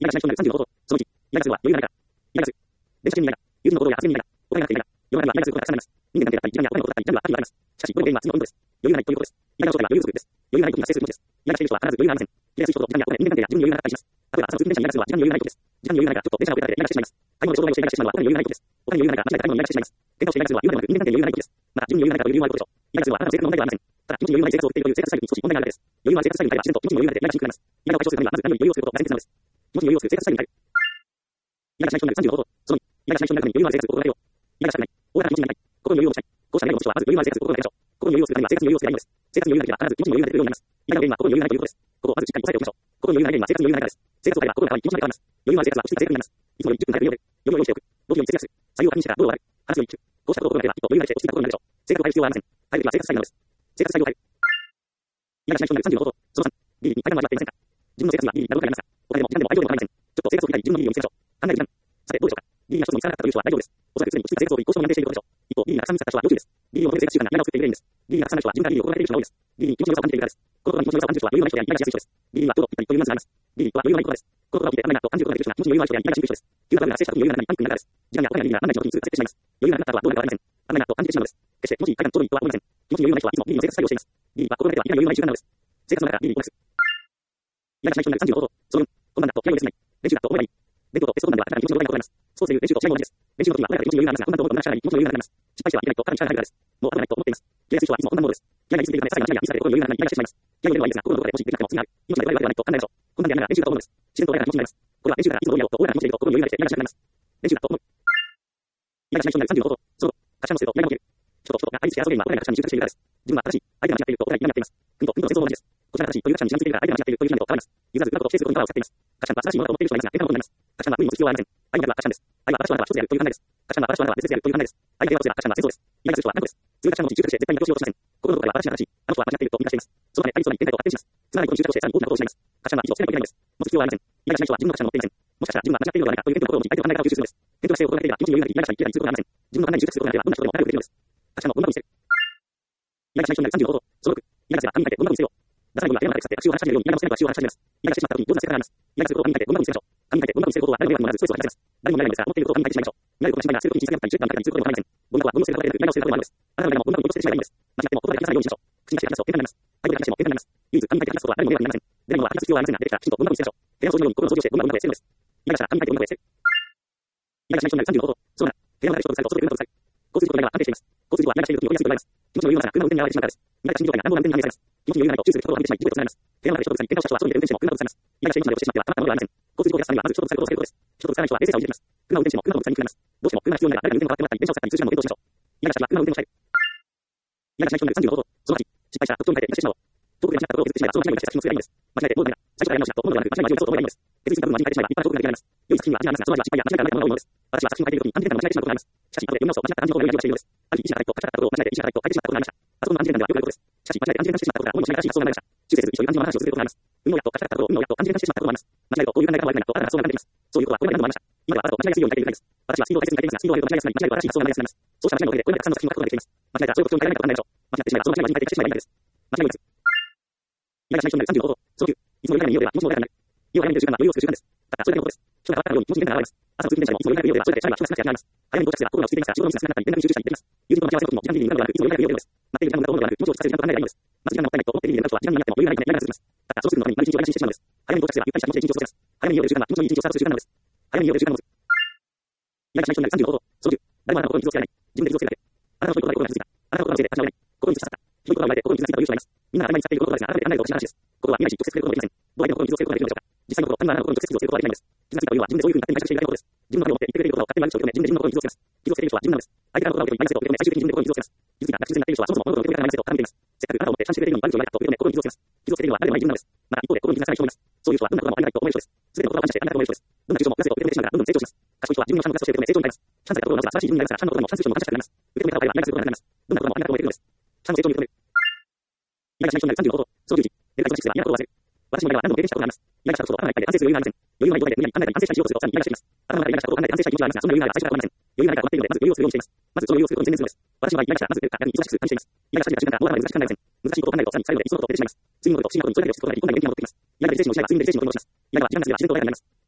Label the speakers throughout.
Speaker 1: いがしない人になる30のこと。その1、いがすは余裕がないから。いがす。電子中にいが、友人の行動や発言にいが、お金がなくていが、世の中にはいがすことがたくさんあります。人間関係だったり、時間やお金のことだったり、ジャンルは他にもあります。しかし、この原因は次のポイントです。余裕がないということです。いがの正体は余裕不足です。余裕がない時に発生する気持ちです。いがしている人は必ず余裕がありません。気がつい人と時間やお金、人間関係や自分に余裕がなかったりします。例えば朝の通勤電車にいがするは時間に余裕がないことです。時間に余裕がないからちょっと電車が遅れたのでいがしてしまいます。買い物で衝動買いをしていがしてしまうのはお金に余裕がないことです。お金に余裕がないから間違えた買い物にいがしてしまいます。喧嘩をしていがするは夢ではなく人間関係に余裕がないことです。また自分に余裕がないから余裕もあることでしょう。いがするはあなたの性格の問題ではありません。ただ気持ちに余裕がない生活を送っているという生活スタイルに少し問題があるだけです。余裕がある生活スタイルに対しては自然と気持ちに余裕が出ていがしにくくなります。いがを解消するためにはまず何より余裕を作ることが大切なのです。気持ちに余裕を作る生活スタイルに変える。いがしない人になる35こと。その2、いがしない人になるために余裕がある生活を心がけよう。いがしたくない。大型な気持ちになりたい。心に余裕を持ちたい。こうした願いを持つ人はまず余裕がある生活を心がけましょう。心に余裕を作るためには生活に余裕を作ればいいのです。生活に余裕がなければ必ず気持ちに余裕が出るようになります。いがの原因は心に余裕がないということです。ここをまずしっかり押さえておきましょう。心に余裕がない原因は生活に余裕がないからです。生活を変えれば心が変わり気持ちまで変わります。余裕がある生活は落ち着いた生活になります。いつもより10分早く余裕を用意しておく。動機を見つけやすい。作業を確認してから道路を歩く。話を一致。こうしたことを心がければきっと余裕が出て落ち着いたことになるでしょう。生活を変える必要はありません。変える時は生活スタイルなのです。生活スタイルを変える。いがしない人になる35こと。その3、ギリに間に合っていませんか。自分の生活にはギリになることがありますが、お金でも時間でも相手でも構いません。ちょっと生活を振り返り自分のギリを見つけましょう。考える時間。さてどうでしょうか。ギリが一つも見つからなかったという人は大丈夫です。おそらく常に落ち着いた生活を一向に安定していることでしょう。一方、ギリがたくさん見つかった人は要注意です。ギリを超える生活習慣が今を作っている原因です。ギリがたくさんの人は自分からギリを心がけている人が多いです。ギリに気持ちの良さを感じているからです。このことに気持ちの良さを感じる人は余裕のない人であり、イライラしやすい人です。ギリにはちょうどぴったりというニュアンスがあります。ギリは余裕のないことです。このことを聞いてあんまりなと感じることができる人が気持ちに余裕のない人であり、イライラしにくい人です。急なトラブルが発生した時に余裕がなくなりパニックになるからです。時間やお金やギリがあんまりの時に通過してしまいます。余裕がなくなった後はどうなるかわかりません。あんまりなと感じてしまうのです。決して気持ちに一回がちょうどいいとは思いません。気持ちに余裕のない人はいつもギリの生活作業をしています。ギリは心がけてはいらない余裕のない習慣なのです。生活の中からギリにフォーカス。いがしない人になる35こと。その4、本番だと気合を入れすぎない。練習だと思えばいい。勉強とテスト本番ではかなり気持ちの動画がございます。スポーツでいう練習と試合も同じです。練習の時は俺らで気持ちに余裕がありますが、本番と思うとなくしゃらない気持ちの余裕がなくなります。失敗してはいけないとかなり力が入るからです。もう後がないと思っています。気合いする人はいつも本番モードです。気合いが入りすぎているため、最後の間違いやミスが出て心に余裕がなくなり、イライラしてしまいます。気合いを入れるのはいいですが、心のどこかでもしできなくても次がある。命で我々ではないと考えましょう。本番でやりながら練習だと思うのです。自然と俺らが気持ちになります。これは練習からいつもどうやろうと俺らが気持ちでいると心に余裕が出てイライラしなくなります。練習だと思う。いがしない人になる35こと。その他者のせいとやりも起きる。人と人とが相手し合う原因は俺らが他者に執着しているからです。自分は正しい、相手が間違っていると俺らに嫌になっています。国と戦争も同じです。こちらが正しいという他者に自慢しているから相手が間違っているという意味と変わります。譲らずうまくことをしていることにパワーを使っています。他者は正しいものだと思っている人がいますが、喧嘩のことになります。他者は無理に持つ必要はありません。愛になるは他者です。愛は私はあなたは一つであるという考えです。他者は私はあなたは別々であるという考えです。愛が平和とすれば他者は戦争です。イライラする人は何個です。強い他者の持ちに執着して絶対に妥協しようとしません。心のどこかでは私は正しい、あの人は間違っていると見出しています。そのため対立となり展開と発展します。つまりこの執着をしてさらに大きなことを失います。他者は一度捨てないといけないのです。持つ必要はありません。イライラしない人は自分の他者を持っていません。もしかしたら自分は間違っているのではないかという点の心を持ち相手の考え方を吸収するのです。転倒して心がけていれば気持ちに余裕があり、イライラしたり切れたりすることがありません。自分の考えに執着することがあればどんな人でも仲良くできるのです。他者のゴミ箱に捨てる。イライラしない人になる35こと。その6、イライラすれば紙に書いてゴミ箱に捨てよう。出さないゴミは部屋の中で腐って悪臭を放し始めるようにイライラを捨てないと悪臭を放し始めます。イライラしてしまった時にどんな生活があります。イライラすることを紙に書いてゴミ箱に捨てましょう。紙に書いてゴミ箱に捨てることは誰も迷惑もならずストレスを発散します。誰も悩まないのですが、持っていることを紙に書いてしまいましょう。悩むことの心配がすることに実際にあったり、10分かかったりすることもありません。ゴミ箱はゴミを捨てることでなく、イライラを捨てることもあるのです。あなたの悩みもゴミ箱に落としてしまえばいいのです。間違っても言葉で話さないようにしましょう。口に出して話すと喧嘩になります。態度で話しても喧嘩になります。唯一紙に書いて話すことは誰も迷惑になりません。でもは話す必要はありませんが、出てきたきちんとゴミ箱に捨てましょう。部屋の掃除のように心の掃除をしてゴミ箱に捨てるのです。イライラしたら紙に書いてゴミ箱に捨てる。イライラしない人になる35こと。そうな。部屋の中で仕事をすると外で運動をする。交通事故のイライラは安定しています。交通事故はイライラしている時に起こりやすいと言われます。気持ちの余裕がなさが車の運転に現れてしまうからです。イライラした心情が何も運転に反映されます。気持ちに余裕がないと注意するところをはみ出てしまい、事故とつながります。部屋の中で人とぶつかり、喧嘩をした人は外に出て運転しても車とぶつかります。イライラして命まで落ちてしまってはあなたのものではありません。交通事故を減らすためにはまず人とぶつかることを避けることです。人とぶつからない人は冷静さを維持できます。車を運転しても車とぶつかりにくくなります。どうしても車が必要なら誰かに運転を代わってもらったり、電車を使ったり通じの運転をしましょう。イライラしたら車の運転を控える。イライラしない人になる35こと。その8、失敗したら特徴に変えて間違ってしまおう。遠くで間違ったことを気づいてしまえば、その間違いを指摘するのがいいのです。間違えてどうだめだ。最初からやり直しだと思うのではなく、間違いは味をそうと思えばいいのです。決意した部分は間違えてしまえば、立派な遠くができられます。良い作品は味がありますが、その味は失敗や間違いからないものが多いものです。私は作品を書いている時に暗示点が間違えてしまうことがあります。しかし、後で読み直すと間違った漢字の方が良い味がしているのです。ある日、石が入ったと書き方ことを間違えて石が入ったと書いてしまったことがありました。パソコンの暗示点では良くないことです。しかし、間違えて暗示点がしてしまったことが思いもしない正しい発想がなりました。修正せずにそういう暗示の話を続けることがあります。運をやっと書き方ことを運をやっと暗示点がしてしまったことがあります。間違いとこういう考え方は悪くないなとあなたがそう考えています。そういうことはこれまで何度もありました。今ではあなたと間違いやすいように書いているだけです。私はスピードを大切に書いていますが、スピードを上げると間違いやすくなり、間違いと正しい発想がなりやすくなります。そうした間違いのおかげでこれまでたくさんの作品を書くことができています。間違えたらそういう特徴に変えられないかわからないでしょう。間違ってしまえばその間違いは自分に書いてしまえばいいだけです。間違いを許す。イライラしない人になる35こと。その9、いつもよりないようでは気持ちの穏やかになる。家を早める習慣は余裕を作る習慣です。ただそれだけのことです。人が変わったように気持ちに変化が現れます。朝の通勤電車でもいつもよりないようではそれだけ社員は人が少なくなってしまいます。早めに到着すれば心が落ち着いていますが、仕事のミスが少なくなったり、連絡に集中したりできます。友人と待ち合わせの時も時間切れになるのではなく、いつもよりないようではなく、待っている時間の無駄と思うのではなく、気持ちを落ち着かせる時間と考えればいいのです。まず時間がもったいないと思っている人は時間になっても余裕がないのでイライラが続きます。ただそうするのに丸一日をイライラしてしまうのです。早めに到着すればゆったりした気持ちで一日を過ごせます。早めに家を出る習慣は気持ちのいい一日をスタートする習慣なのです。早めに家を出る習慣を持つ。イライラしない人になる35こと。その10、誰もあなたの心に傷をつけられない。自分で傷をつけるだけ。あなたのそういうことで心が傷ついた。あなたのことのせいで私は折れない。心に傷つかった。ひどいことが生まれて心に傷ついたという人がいます。みんなが当たり前に使っていることですが、改めて考えると不思議な話です。ことは未来し直接触れることができません。どう相手の心に傷をつけることができるのでしょうか。実際のこと、他人はあなたの心に直接傷をつけることができないんです。傷ついたというのは自分でそういうふうに勝手に解釈しているだけのことです。自分の中で思って言ってくれていることを勝手に悪口を認め、自分で自分の心に傷をつけます。傷をつけている人は自分なのです。相手からのことが受けてもマイナスを受け止め、最終的に自分で心に傷をつけます。傷ついた、泣き傷になっている人はそもそも物事を受け止めからマイナスと絡めています。せっかくあなたを思って感謝してくれているのに悪口を言われたと受け止め、心に傷をつけます。傷をつけているのは誰でもない自分なのです。また一方で心に傷がつかない人もいます。そういう人はどんなこともありがないと思える人です。すべてのことを感謝してありがとうと思える人です。どんな窮状もプラスと受け止めてしまうからどんどん成長します。賢い人は自分の感謝のプラスとして受け止め成長になります。チャンスが心をまずは素晴らしい自分になりますが、チャンスのこともチャンスの人も感謝してくれます。受け止めた場合はマイナスすることになります。どんなこともありがとうと思えるのです。チャンスの成長に受け止める。イライラしない人になる35こと。その11、やりたいことは嫌なことを忘れる。私も今は何度も経験したことがあります。イライラしたことを頭がいっぱいで完成する余裕がありません。余裕がない状態で無理やり考えたり完成したりしようとするとさらにイライラしています。頭の中でイライラしたことを考えて完成したい気持ちはありますが、そんな余裕があれば最初から終わりません。余裕がないから終わっているので、まず余裕をするようにしています。まずその余裕をすることに専念するのです。私はイライラしたらまず出るか逆に忙しく感じています。イライラした時間がどうなるか難しくなりません。難しいことを考えるとさらに最後までいつのことを出てしまいます。次のことと不思議なことにそれだけをすることができ、どんなに元気なことを作ります。イライラでステージの試合が積んでいるステージに戻します。イライラは時間が過ぎれば自然と穏やかになります。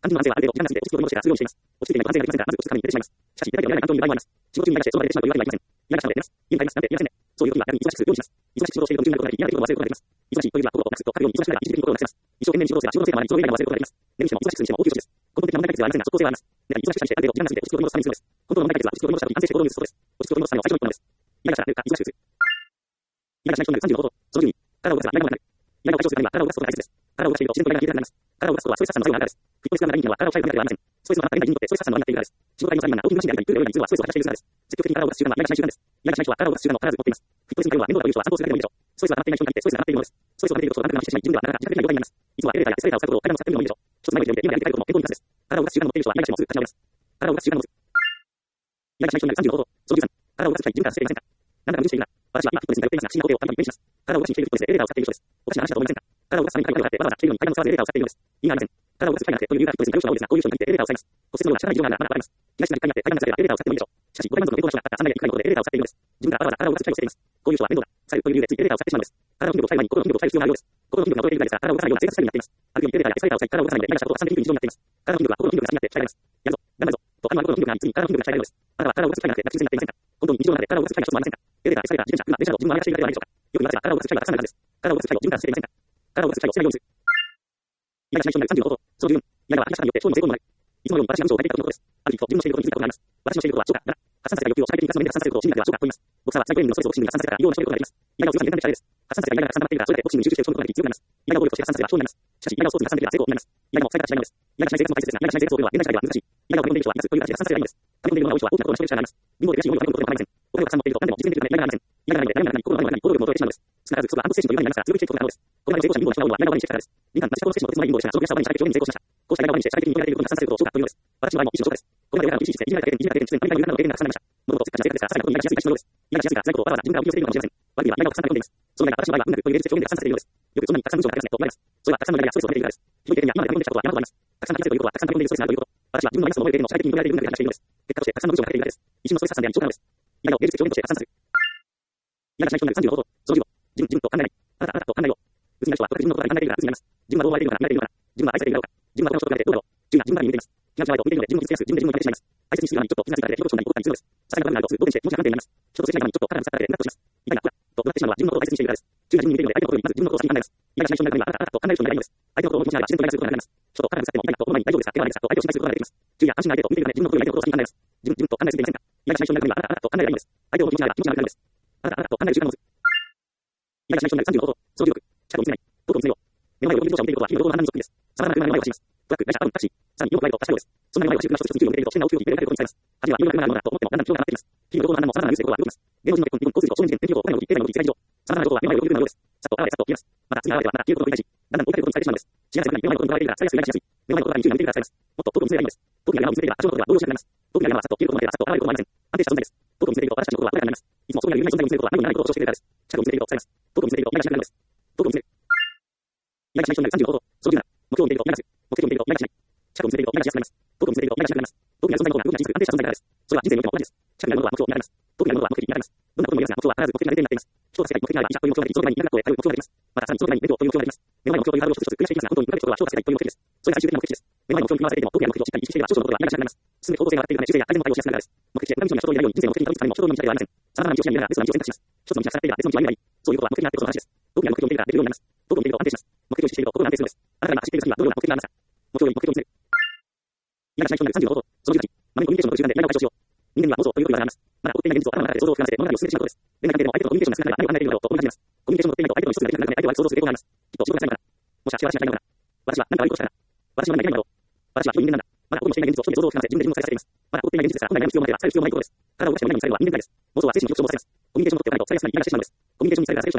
Speaker 1: 肝心の安全はある程度、時間が過ぎて落ち着くことにして強いにしています。落ち着いていないと安全がありませんが、まず落ち着くために出てしまいます。しかし、出たければやらない環境に場合もあります。仕事中にイライラしてそうなれてしまうというわけにはいきません。イライラしたので出ます。家に帰ります。なんて言いませんね。そういう時は逆に忙しくするようにします。忙しく仕事をしている途中になることがあり、嫌な出来事を忘れることができます。忙しいというのは心をなくすと書くように忙しくなれば一時的に心をなくせます。一生懸命に仕事をすれば仕事のせいでもあり、その以外の忘れることができます。眠しても忙しくするにしても応急処置です。根本的な問題解決ではありませんが、即効性はあります。では、忙しくしたりしてある程度時間が過ぎて落ち着くことに戻すためにするのです。本当の問題解決は落ち着くことに戻した時に安定して行動に移すことです。落ち着くことに戻すための最初の一歩なのです。イライラしたら寝るか忙しくする。イライラしない人になる35度。その10に、体を動かせばイライラもなくなる。イライラを解消するためには体を動かすことが大切です。体を動かしていると自然とイライラが消えなくなります。体を動かすことはストレス発散の作用があるからです。フィットネスが長い人は体を鍛えるだけではありません。ストレスのかかっていない人にとってストレス発散の輪になっているからです。仕事帰りのサラリーマンが大きなマシンであり、プールで泳いだりするのはストレスを発散しているからです。積極的に体を動かす習慣はイライラしない習慣です。イライラしない人は体を動かす習慣を必ず持っています。フィットネスの作用は面倒だという人は散歩するだけでもいいでしょう。ストレスが溜まっていない人に限ってストレスが溜まっているものです。ストレスを溜めていることを何とかしてしまい、自分ではなかなか自覚できない状態になります。いつもはエレベーターやエスカレーターを使うことを体の使ってみるのもいいでしょう。一つ前の人で今やりたいことも健康に活かすです。体を動かす習慣を持っている人はイライラしてもすぐ立ち直ります。体を動かす習慣を持つ。イライラしない人になる35度。その13、体を動かす際に自分からしていませんか。なんだか矛盾しているな。私は今フィットネスに通っていますが、不審なことをたびたび目にします。体を動かしに来ているフィットネスでエレベーターを使っている人です。おかしな話だと思いませんか。体を動かすために階段を上がってわざわざ来ているのに階段を使わずエレベーターを使っているのです。意味がありません。体を動かす機会がなくてという理由がフィットネスに通う人が多いですが、こういう人に限ってエレベーターを使います。骨折のような社会事情がまだあります。気がしな一回になって階段が使えばエレベーターを使ってもいいでしょう。しかし、5倍満足の冷凍の人が3台で行くくらいのことでエレベーターを使っているのです。自分からわざわざ体を動かす機会をしています。こういう人は面倒だ、さえという理由でついエレベーターを使ってしまうのです。体の筋力を鍛える前に心の筋力を鍛える必要があるようです。心の筋力が衰えているぐらいですが、体を動かさないような生活スタイルになっています。あるようにエレベーターやエスカレーターを使い体を動かさないのでイライラしたことが3的に日常になっています。体の筋力は心の筋力が先になって鍛えられます。やるぞ、頑張るぞ、と頭は心の筋力があり、ついに体の筋力が鍛えられるのです。あなたは体を動かす機会がなくて泣き癖になっていませんか。本当に日常の中で体を動かす機会が一つもありませんか。エレベーター、エスカレーター、自転車、車、電車など自分の周りがしているだけではないでしょうか。よく言わせば体を動かす機会がたくさんあるはずです。体を動かす機会を自分からしていませんか。体を動かす機会をしないようにする。イライラしない人になる35度。その14、イライラは明らかによって勝利の成功にもなる。いつものように私が嘘を書いていたことです。ある日と自分のしていることに気づいたことがあります。私のしていることは超過だ。発散させた欲求を社会的に活動で発散させることを心理学では超過と言います。ボクサーは最高限のストレスをボクシングに発散させたら異様な勝利をができます。イライラを強さに連弾できた例です。発散させたイライラがたくさん溜まっているからそれでボクシングに集中して勝利ことができ強くなります。イライラを暴力として発散させれば勝利になります。しかし、イライラをスポーツに発散できれば成功になります。イライラも最大価値がないのです。イライラしない生活も大切ですが、イライラしない生活を送るのは現代社会では難しい。イライラを取り込んでいる人はいますという形で発散させればいいのです。取り込んでいるものが多い人は大きなことの所有者になります。貧乏で悔しい思いを込めることでもありません。お金をたくさん持っていると何でも実現できるためイライラがありません。イライラがないので誰もが心の中に行動力を求めてしまうのです。少なからずそれは反骨精神という概念になりますが、続けていくことが可能です。これまで成功者に貧乏をしたのはイライラを前にしてきたからです。敏感な思考の精神の鉄の貧乏でしたが、その悔しさを前に社会的に成功しました。こうしたイライラを前にして社会的に認められていることに発散されることを超過というのです。私の場合も一種の超過です。これまで親が厳しい姿勢、いじめられた経験、いじめられた経験、常に何か言うなどの経験がたくさんありました。もともとせっかちな生活ですから、さらにことにイライラしやすいが一緒のようです。イライラしやすいが辛いことをわざわざ自分から追求しているのかもしれません。悪いはイライラをたくさん読んでいます。そのイライラが私の場合は運なくという現実的表現で発散されているようです。よくそんなにたくさん文章が書かれますねと思います。それはたくさんのイライラやストレスを溜めているからです。ひどい経験や今まで書き込んできたことは山ほどあります。たくさん書き出せということはたくさん書き込んでいるストレスがあるということ。私は自分のマイナスの思いを経験を社会的に認められている文化で話しているのです。結果としてたくさんの文章が書かれているからです。一種のストレス発散であり超過なのです。イライラを芸術的表現として発散する。イライラしない人になる35度。その15、自分と考えない。あなたと考えよう。うつになる人はこれ自分のことが考えているからうつになります。自分はどう思われているのか見られているのか。自分は愛されているのか。自分は他の人と比べてどうだろう。自分が自分から見抜いています。気が強いと見ているので自分を傷つけやすく自分で自分を痛めてしまいます。大切にする側にちょっと気がついただけで人とそんなに怒ったりするのです。些細な部分があるとすぐ動転して文字が不安定になります。人と接しない側にちょっと肩がぶつかっただけでムカッとします。痛いな、ほら、となってしまうのは自分のことを大切にしているからです。自分が自分に見ているので相手のことよりまず自分のことを先に考えます。イライラしない人になるにはあなたと考える人になります。相手のことを気持ちながら自然とイライラすることができます。ちょっと肩がぶつかっても痛いなとこの前に大丈夫ですか、怪我はないですかと相手を心配することができます。注意や安心な相手と見ているので自分のことより相手のことを先に考えます。自分と考えすぎていませんか。イライラしない人になるにはあなたと考えればいいのです。相手を気持ちながら気持ちがなくなるのです。あなたと考える習慣を持つ。イライラしない人になる35度。その16、近くを見つめない。遠くを見つめよう。目の前を横切る自動車を見ていることは日々の労働の何にそっくりです。様々な車の目の前を走ります。トラック、会社、タクシー、さらによくライドをしたようです。そんな目の前を走る車一つ一つ重量を見ていると危険な大きく見ていることに伝えます。初めは色々なものだと思ってもだんだん気温が上がっています。日々の労働の何も様々なニュースでことが動きます。芸能人の結婚、離婚、交通事故、少年事件、天気予報、コロナの動き、経済の動き、世界事情。様々なことは目の前を横切るようです。さっと現れさっと消えます。また次に現れてはまた消えることを繰り返し、だんだん追いかけることに伝えてしまうのです。幸せな目の前のことに捉えているから伝えやすい、イライラしやすい。目の前のことがに注意が向いているから伝えます。もっと遠くを見つめればいいのです。遠くに山を見つめていれば足元のことが動揺しなくなります。遠くに山はさっと消えることもあればさっと現れることもありません。安定した存在です。遠くを見つめていると私たちの心は穏やかになります。いつもそこにある有名な存在を見つめることは何もないことを象徴しているからです。近くを見つめていると伝えます。遠くを見つめているとイライラしなくなるのです。遠くを見つめる。イライラしない人になる35度。その17、目標を見ているとイライラする。目的を見ているとイライラしない。近くを見つめているとイライラしやすくなります。遠くを見つめているとイライラしなくなります。遠くにある存在のことが動きが小さく安定した存在からです。それは人生においても同じです。近くにあるものは目標になります。遠くにあるものは目的になります。どんなことも言えますが、目標は必ず目的が出ています。人と世界に目的があれば医者という目標ができ、その前に医学校へ通う目標ができます。またさらにその前にレディオという目標ができます。目の前の目標というハードルを一つ一つ繰り返していきますが、本当に比べることは人と世界という目的です。それが最終的な目的です。目の前の目標に合わせていても、遠くにある目的をしっかり意識していれば、少々のことがイライラしなくなります。進める方向性が合っているため、修正や改善の対応をしやすくなるからです。目的で他の道には人といないように人生の目的にたどり着くためにも人との道だけではありません。様々な道をしながら別の道を選択します。一つの道が塞がっていれば別の道は見ればいい。そういうことは目的があってこその話です。遠くにある目的を見ていればできるようになります。遠くを見ていると安定します。目的を意識していると心が安定するのです。あなたが今走っている先にはどのような目的がありますか。目標より目的を見つめる。イライラしない人になる35度。その18、マネコミュニケーションの習慣でイライラを解消しよう。人間には妄想ということがあります。まだ起こっていない現実を頭の中で想像を膨らませて物語を進めてしまうことです。連絡でも相手とコミュニケーションが少ないから何を考えているのだろうと思い始めます。コミュニケーションの取っていないと相手と意思疎通ができなくなるので相手は想像する傾向があります。きっと仕事が辛いのかな。もしかして私が嫌いなのかな。私は何か悪いことしたら。私は何かいけないのだろう。私はひどい人間なんだ。まだ起こってもしていない現実を一人で想像を膨らませて自分で自分を再生しています。まだ起こっていない現実ですから本来悩む必要もなければされる必要もないことです。体を動かしても何もされるのは人間界です。妄想は精神に曲調をさせます。コミュニケーションを取っておかないとされやすいイライラしてしまうのです。コミュニケーションにされるからされる人がいますが、実はコミュニケーションしない方がもっとされてしまうのです。不要な妄想が膨らみそういうふうな妄想は相手で自分にとって都合がいいことをされるようになります。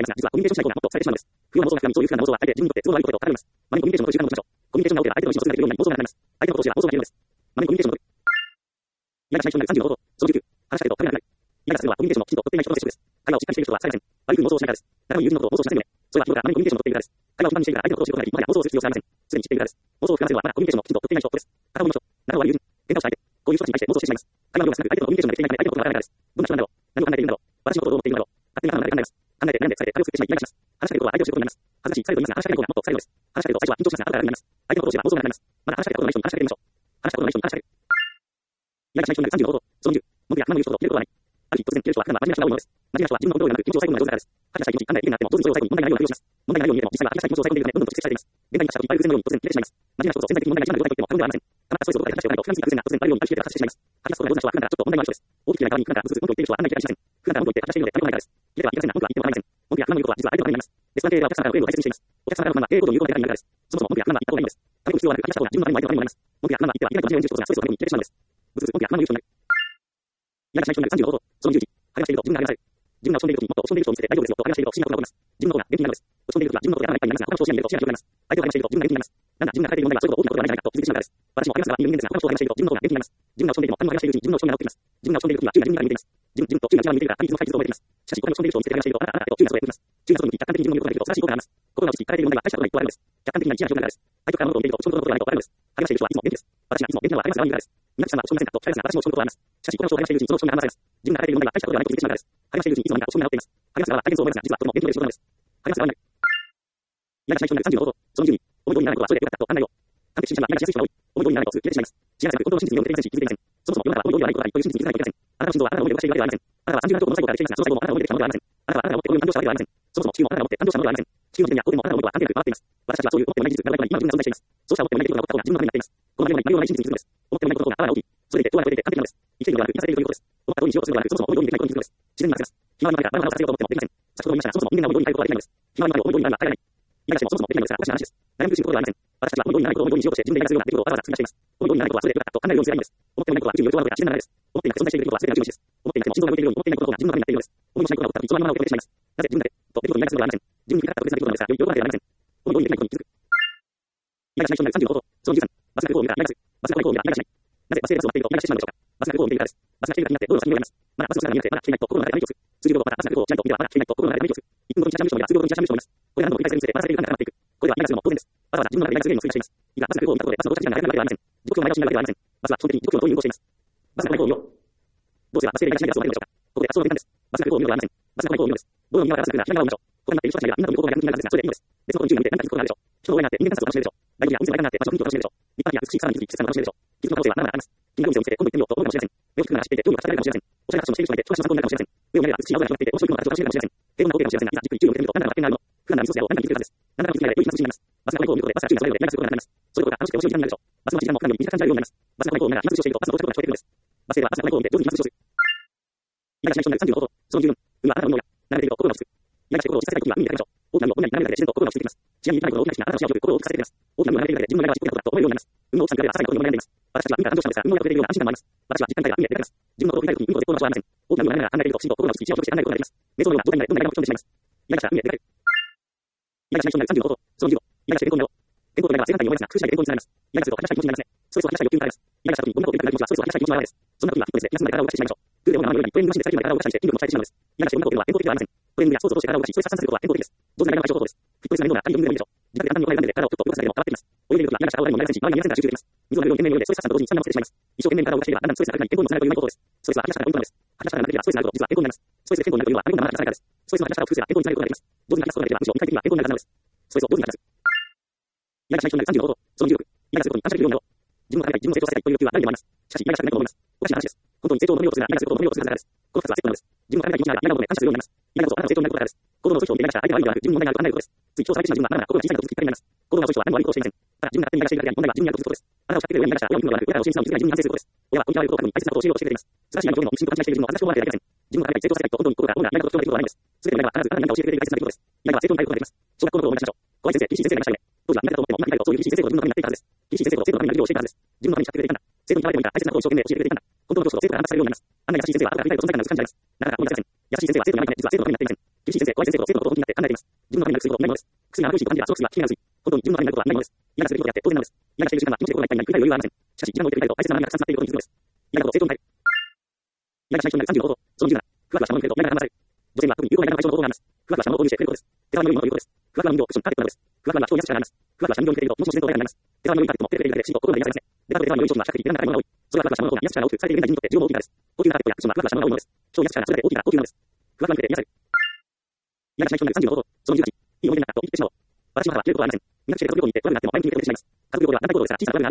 Speaker 1: マネコミュニケーションの習慣の持ちましょう。コミュニケーションの習慣を持ちましょう。コミュニケーションの取って相手と一緒に想像ができるようになり、妄想がなくなります。相手のことを知れば妄想ができるのです。マネコミュニケーションの取る。イライラしない人になる35度。その19、話したいと彼がなくなる。イライラするのはコミュニケーションのきちんと取っていない人との接触です。会話をしっかりしている人はされません。悪いふうに妄想をしないからです。誰も友人のことを妄想しませんよね。それは日頃からマネコミュニケーションを取っているからです。会話を基盤にしているから相手のことを知ることができ、もはや妄想をする必要性はありません。すでに知っているからです。妄想を膨らませるのはまだコミュニケーションのきちんと取っていない人です。片方の人、仲の悪い友人、喧嘩をした相手、こういう人たちに対して妄想してしまいます。会話の量が少なく相手とのコミュニケーションができていないため相手のことがわからないからです。どんな人なんだろう。何を考えているんだろう。私のことをどう思っているんだろう。勝手に頭の中で考えます。考えて悩んで疲れて彼を作ってしまいイライラします。話したいことは相手を知ることになります。恥ずかしい、疲れと言いますが話したいことがもっと疲れるのです。話したいことは最初は緊張しながらあるあるになります。相手のことを知れば妄想がなくなります。まだ話したいことのない人に話しかけてみましょう。 話したことのない人に感謝される。依頼者に30のこと、その20、文句や不満の言う人ほど出ることはない。ある日突然切る人は普段は真面目な人が多いのです。真面目な人は自分のコントロールなく気持ちを抑え込むのが上手なからです。吐き出したい気持ち、考えているになっても、当然それを最後に問題がないようなふりをします。問題がないように見えても、実際は吐き出したい気持ちを抑え込んでいるため、どんどんと蓄積されています。現代にした時いっぱい偶然のように突然切れてしまいます。真面目な人こそ潜在的に問題が一番の状態と言っても過言ではありません。たまたまストレスを抱えた人がいると、普段に偶然が突然あるようにある日が発生してしまいます。吐き出すことが上手な人は普段からちょっと問題がある人です。大きく嫌い側に普段からブツブツ文句を言っている人は案外嫌いしません。普段から文句を言って吐き出しているので何もないからです。切れてはいけませんが、文句は言っても構いません。文句や不満の言うことは実は相手のためになります。レストラン経営はお客様からの栄誉を大切にしています。お客様からの不満は経営行動に有効な手段になるからです。そもそも文句や不満は言った方がいいのです。食べる必要はなく、吐き出した方が自分のためにも相手のためにもなります。文句や不満は言ってはいけないと真面目に演じる人がストレスを抱えるように切れてしまうのです。依頼者に30のこと、その20時、励ましていると自分が励まされる。自分が落ち込んでいる時にもっと落ち込んでいる人を見せて大丈夫ですよと励ましていると不審なことが起こります。自分の方が元気になるのです。落ち込んでいる時は自分のことが頭がいっぱいになりますが、他の人を視野に入れると視野が広くなります。相手を励ましていると自分が元気になります。なんだ自分が抱えている問題はそれほど大きなことではないんだと気づいてしまうからです。私も励ますが人間ですが、他の人を励ましていると自分の方が元気になります。自分が落ち込んでいても他の人を励ましているうちに自分の落ち込みが治ってきます。自分が落ち込んでいる時は注意が自分から向いています。自分と注意が一番向いているから他人の解決を覚えています。しかし他に落ち込んでいる人を見せて励ましているとあなたと注意がそれています。注意がその向き客観的に自分の言うことができると正しいことがあります。心が落ち着き抱えている問題は大したことないとあるのです。客観的な一致な状態です。相手から物を見ていると落ち込むことがないとあるのです。励ましている人はいつも元気です。私がいつも元気なのは励ます側にいるからです。皆さんは落ち込みませんかと聞かれますが、私も落ち込むことがあります。しかし他の人を励ましているうちにその落ち込みが離されます。自分が抱えている問題は大したことではないと気づいてしまうからです。励ましているうちにいつの間にか落ち込みが治っています。励ます側は大変そう思いますが、実はとても元気でいる仕事なのです。励ます側になる。依頼者に30のこと、その20に、思い通りにならないことはそれでよかったと考えよう。完璧主義者には依頼しやすい人が多い。思い通りにならないとすぐ切れてしまいます。信頼される本当の真実に読めていませんし、気づいていません。そもそも世の中は思い通りではないことがあり、という真実に気づかないといけません。あなたの心臓はあなたの思いで動かしているわけではありません。あなたは30何兆個の細胞からできていますが、その細胞もあなたの思いでできたものではありません。あなたはあなたが持ってこういう感動したわけではありません。そもそも地球もあなたが持って感動したものではありません。地球の自然や光でもあなたの思いは関係なく回っています。私たちはそういう持ってもない事実、長いことに今の自分が存在しています。そうした持ってもない出来事が起こった方が自分のためになっています。この内容のない真実に気づくのです。思ってもないことがあなたが大きい。それでいて、どうやらこれで完璧なのです。生きているのではなく、生かされているということです。思った通りにしようとするのではなく、そもそも思い通りにできないことに気づくのです。自然に任せます。ひまわりの前から前をさせようと思ってもできません。先ほど言いましたが、そもそも人間が思い通りになることができないのです。ひまわりの前を思い通りになるのは彼らに。依頼者もそもそもできないのですが、おかしな話です。悩み苦しいことではありません。私たちは思い通りにならないことを思い通りにしようとして自分でやらせるような出来事をわざわざ作り出しています。思い通りにならないことはそれでよかったと考えるようにすればいいのです。思ってもないことは宇宙によるとあることが自然な流れです。思っていなくて存在している出来事は全て宇宙の話です。思っていなくても心臓が動いているように思っていないことが自分のためになっているのです。思いもしないことが起こった時、そのまま受け止めてしまいます。なぜ自分だけと出来事になりするのではありません。自分に振りかかった特別な出来事なのですが、より喜ばれてはなりません。思い通りにできないことに気づく。依頼者に30のこと、その13、バスが横を見るからイライラする。バスが横を見るからイライラしない。なぜバス停バスを待っているとイライラしてしまうのでしょうか。バスが横を見ているからです。バスが来ているから気になって道路の先に寄ります。まだバスの姿が見えなくてまだ来ていないと心の中でため息をつく。数十秒後またバスが横をちらりと見てはまだ来ていないと心の中でため息をつく。1分後にチラチラ見る人もいます。数秒後にチラチラ見る人もいます。これが何度も繰り返されるにつれ、まだされている感が高まっていく。これはイライラするのも当然です。わざわざ自分の中でイライラするように推理しています。いざバスが横を見たことでバスの到着時間が早くなるわけではありません。時刻を前倒しになるわけではありません。バスは基本的に時刻の通りに運行しています。バスが横を見よう。どうすればバス停でイライラしないでバスを待てるのでしょうか。ここで発想の転換です。バスが横を見るのではありません。バスが横を見るのです。道路を見ながらバスが来るなら左側を見ましょう。ここになっている人たちがみんなということが逆になるんですが、それでいいのです。別のことに注意を向けて何か気づくことがあるでしょう。人の上になって人間観察を楽しめるでしょう。大事やお店の間になって場所を見ることを楽しめるでしょう。一般的な美しいさらに美しい季節感を楽しめるでしょう。気づく可能性はまだまだあります。気になるお店を見つけて今度行ってみようと思うかもしれません。目を引くのが走っていてどうにか叩かれるかもしれません。おしゃれなファッションをしている人がいて少しの参考になるかもしれません。上を見ながら美しい青空が広がっていて美しい青空が広がっていて面白いものが始まっていて面白い雲が形をしているかもしれません。目を向こうで見てじっくり注意を向けてみると何だろうってなるの。普段何も気づいていないと何だろうなってなるの。普段何も一つやを何かに気づくはずです。何だか気づきながら良い気持ちになります。バスが横を見ることでバスが注意がそれるので何かすることがなくなります。それこそが楽しくて面白い時間になるでしょう。バスの時間も普段より短く感じられるようになります。バスが横を見ながら今通しをしているとバスの到着が聞こえてくるのです。バス停ではバスが横を見て上手に今通しをする。依頼者に30のこと、その十分、運はあなたのものや、慣れていると心が落ち着く。依頼して心を落ち着かせたい時には海に出かけましょう。大きな海をこんなに眺めるだけで自然と心が落ち着いてきます。ちなみに大きなことが大きなしなあなたの幸せを心を落ち着かせています。大きな海を眺めているだけで自分の悩みが自分のことだと思えるようになります。運の大きさに比べればさらにことに悩んでいます。私たちは海から感動したのですが、運の親が触れているような安心感もあります。私は実感が海へ出かけます。自分のことを振り返る時に運と絶好の場所はありません。大きな海を眺めながら考えているときちんと心が落ち着き、一をして考えることができます。瞑想のような状態になれどんなにも吹き飛んでしまいます。依頼者は海へ出かける。依頼者に30のこと、その15、依頼して健康になろう。健康となれば正反対に思いますが、苦しない健康につながります。依頼すると話したい気持ちになりますね。ストレスを話したい欲求にからです。依頼した時にこんなこと言いたくなる気持ちはストレスを話したい気持ちの表れです。そんな時はフィットネスで休んだり体を動かしてしまいましょう。グーでも生のようにトレーニングマシンで最近まで体を動かしたりして筋力も鍛えてしまうのです。依頼して女の子というのは健康的ではありません。トレーニングやスポーツを通して体を動かし、ストレス発散することは健康的です。上手な内容の解消方法です。フィットネスのような単に読んでもいいでしょう。自宅で簡単にお金を選んで体をちょっと動かすだけでも変わってきます。泳いでいる時は依頼した青いものになりませんし、周りに皆さんが集中できます。水を飲むように懸命に泳いでストレス発散と同時にスタミナもつけてしまいます。一生懸命に体を動かしていればだんだんストレスがなくなり健康にもつながるということです。ストレスは吐き出したからポイントなんです。吐き出したからなければストレスがあると実は健康になります。ストレスで健康になるというのはありのままが出されたからです。ストレスの吐き出したを複数が健康につながることができます。上手に吐き出すことができればむしろ具体的には健康になるはずなのです。ストレスを上手に吐き出す。依頼者に30のこと、その16、依頼することに感謝できるようになろう。自分のために自分を成長させたいという欲求は誰にもあります。しかし依頼したくないと思います。おかしな話です。本当に成長を求めようとするなら依頼することを求めようとするはずからです。この2つはセットなのです。自分のために気持ちなら依頼のことで感謝するようになります。依頼こそあなたの成長になることからです。行動の阻止を見て依頼した相手は相手ではなく自分の問題があると考えることです。つい今日されてしまう自分はまだまだ心が小さいのと気づきっかりになります。行動の阻止は何も悪いことをしていません。ただ自分が勝手に依頼しているだけであり問題は自分にあると気づくことです。あなたを叱ってくれるように依頼した親を見るのではなく親を信じるのを自分に反省することです。親は子にあることを過去に大切なことを教えようとしてくれています。素晴らしい何を認めを信と勘違いしている自分を恥ずかしく思われてはいけません。自分のために成長させたいと本当に心から本来何かと主張できることはないのです。すべての親が必ずあなたに何か教えてくれている大切なことです。依頼は成長に変えることができます。小学校の頃を思い出しましょう。小林先生、厳しい先生がいましたよね。当時は何かと思っても何かとそういう厳しい先生と自分のためになっていたはずです。厳しい先生と生徒のために何かを教えたはずです。自分のために叱ってくれていたんだ。生徒に払えてもいいから大切なことを一生懸命教えてくれていたんだ。本当の教師と生徒が反発されるようになります。あんな優しい先生は後から振り返ると存在感が薄く感じられます。なかなか思い出せません。優しい先生は生徒の前で実は生徒のためになっていません。厳しい先生、怖い先生と生徒のことを本気になって考えています。自分のためになる薬ことないものです。薬が苦しいと感じたらその薬は気になるし、本当に自分のためになることはないものです。依頼することをやって当然なのです。依頼している時間は気持ちで心がいっぱいになり繰り返る余裕はありません。しかし時間を置いてくれると大切な波がたくさん詰まっていることに気づくのです。依頼のことを成長に変える。依頼が最初になる30のこと、その17、ふわふわしたものに触れると嫌ながら離される。女性は特に有効な依頼の解消の方法があります。ふわふわしたものを購入してくれることです。手触りの良いものをいうことです。ふわふわの人形をクッション、カーペットなどです。ふわふわは人を癒す力があります。ふわふわした人形を見ていると、もしも自然と親になります。手触りの良いカーペットも手で触れるだけで心が癒されますね。デパートで手触りの良い商品は比較的値段が高いものが多い。それはふわふわしたものの方が癒す力が多く、されている現代人にとって需要も大きいからです。高級なカーペットやクッションはふわふわしたものが多いものです。超癒す力がそれだけ大きいから高級なのです。ふわふわに触れて癒される。依頼が最初になる30のこと、その18、いい思い出になったと言ってしまおう。私はまだ切ることはありません。みんなして家族旅行に行って悪くなっても前向きに受け止めてしまいます。家族旅行では何たいことですから小さな悪があるものです。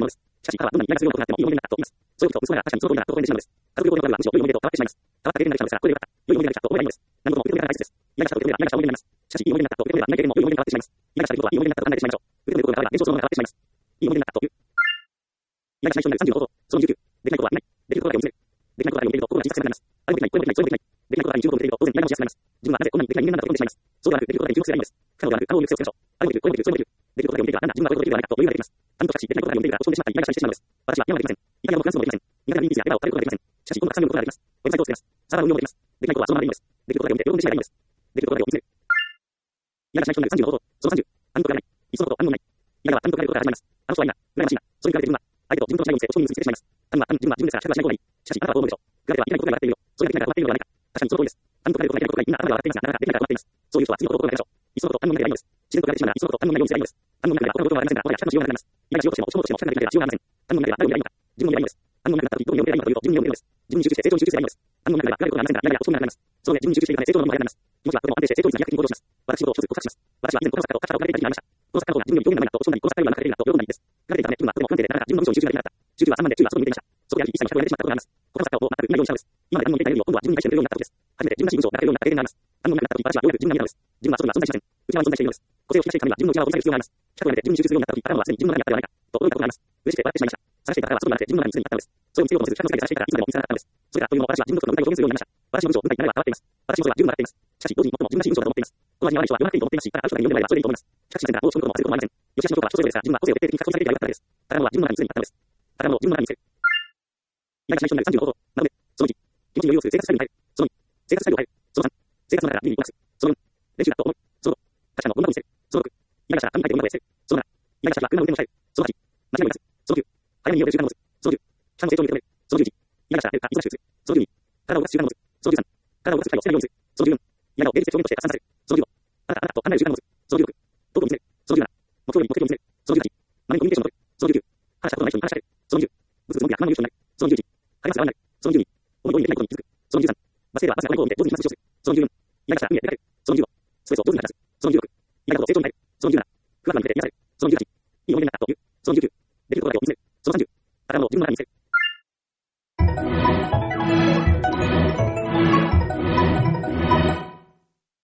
Speaker 1: しかし、他はどんなにイライラするようなことがあっても、いい思い出になったと言います。そういうことを息子が確かにその通りだと応援してしまうのです。家族旅行のあるは、むしろ良い思い出と変わってしまいます。変わった経験ができたのですが、これでよかった。良い思い出ができたと思えばいいのです。何事も受け止め方が大切です。イライラしたと受け止めれば、イライラした思い出になります。しかし、いい思い出になったと受け止めれば、何経験も良い思い出に変わってしまいます。イライラした出来事はいい思い出になったと考えてしまいましょう。受け止めることが変われば、現象そのものが変わってしまいます。いい思い出になったという。イライラしない人になる36こと、その19。できないことはない。できることだけを見せる。できないことだけを見ていると、心が小さくなります。あれもできない、これもできない、それもできない。できないことだけに注目を向けていると、当然イライラもしやすくなります。自分はなぜこんなにできない人間なんだと思ってしまいます。そうではなく、できることだけに注目すればいいのです。不可能ではなく、可能を見つけましょう。あれもできる、これもできる、それもできる。できることだけを見ていれば、なんだ、自分はこういうことできるではないかと余裕ができます。他人としかし、できないことだけを見ているから、落ち込んでしまったり、イライラしたりしてしまうのです。私は山ができません。イタリアもフランスもできません。苦手なインディーズやエラを食べることができません。しかし、今度はたくさん読むことができます。ウェブサイトを作れます。サーバー運用もできます。できないことはそのままでいいのです。できることだけを見て、喜んでしまえばいいのです。できることだけを見せる。イライラしない人になる35こと、その30。反応がない。いっそのこと、反応ない。イライラは反応がないことから始まります。あの人はいいな、羨ましいな。それに比べて自分は、相手と自分との違いを見せ、落ち込みにしてしまいます。他人は他人、自分は自分ですから、仕方がしない方がいい。しかし、あなたはどう思うでしょう。比べてはいけないことが笑っているよ。それができないから笑っているのではないか。確かにその通りです。反応がないことがいけないことがいい。みんな頭では笑っていますが、なかなかできないから笑っています。そういう人は次のことを心がけましょう。いっそのこと、反応ないではいいのです。自然と比べてしまうが、いっそのこと、反応ないようにすればいいのです。反応ないでは他のことはありませんが、もはや仕方の需要がなくなります。イライラしようとしても、落ち込もうとしても、仕方ができないから需要がありません。反応ないでは誰を見ればいいのか。自分を見ればいいのです。反応なくなった時、どこに見ればいいのかというと、自分に見ればいいのです。自分に集中して成長に集中すればいいのです。反応なくなれば暗いことがありませんが、イライラや落ち込みがなくなります。その上、自分に集中しているため成長のものが早くなります。気持ちはとても安定して成長率が200%に向上します。私のことを一つ告白します。私は以前この作家と肩を借りていた時がありました。この作家の方が自分より表現が上手いなと落ち込んだり、この作家よりは仲がいいなと喜んだりです。彼がいたため、自分はとても不安定で、なかなか自分の文章に集中ができなかった。集中は3万で、集中は外に見ていました。そこである日、一切の100をやめてしまったことがあります。他の作家を全く見ないようにしたのです。今まで反応できないのを今度は自分に対して見るようになったことです。初めて自分らしい文章を書けるようになった経験があります。反応がなくなった時、私はようやく自分が見えたのです。自分は外には存在しません。内側に存在しているのです。個性を引き出していくためには自分の内側を掘り下げる必要があります。100をやめて自分に集中するようになった時、頭はすでに自分の中にあったではないか、と驚いたことがあります。嬉しくて笑ってしまいました。探していた宝は外になくて自分の中にすでにあったのです。それを見つけようともせず、100の世界で探していたらいつまでも見つからなかったのです。それからというのも私は自分のことの具体を表現するようになりました。私の文章を文体になれば変わっています。私の声は十分笑っています。しかし、同時に最も自分らしい文章だと思っています。この味に合わない人は言わなくていいと思っていますし、ただある人が読んでもらえばそれでいいと思います。しかし、自然ならもうちょっとも忘れることもありません。よしあしのことは人それぞれですが、自分は個性を徹底的に書き込みされているからです。宝物は自分の中にすでにあったのです。宝物を自分の中に見せる。イライラしない人になる35こと。なので、その1、気持ちに余裕をする生活スタイルに変える。その2、生活スタイルを変える。その3、生活の中から日々にこなす。その4、練習だと思う。その5、他者の女を見せる。その6、イライラしたら紙に書いて女を捨てる。その7、イライラしたら車の運転を控える。その8、間違いを出す。その9、早めに家を出る習慣を持つ。その10、期間の成長に認める。その11、イライラしたら寝るか忙しくする。その12、体を動かす習慣を持つ。その13、体を動かす機会を少ないようにする。その14、イライラを現実的表現として発散させる。その15、あなたと離れる習慣を持つ。その16、道具を見せる。その17、目標を見せる。その18、マネコミュニケーションを取る。その19、話したことのない人に話しかける。その20、物々のみや不満の言う人になる。その21、会話すら合わない。その22、思い通りにできないことに気づく。その23、バス停ではバスが悪いことを見て上手に話をする。その24、イライラしたら海へ出かける。その25、ストレスを上手に話す。その26、イライラと成長に入る。その27、不安に向けて癒される。その28、いい思い出になったという。その29、できることだけを見せる。その30、頭を自分の中に見せる。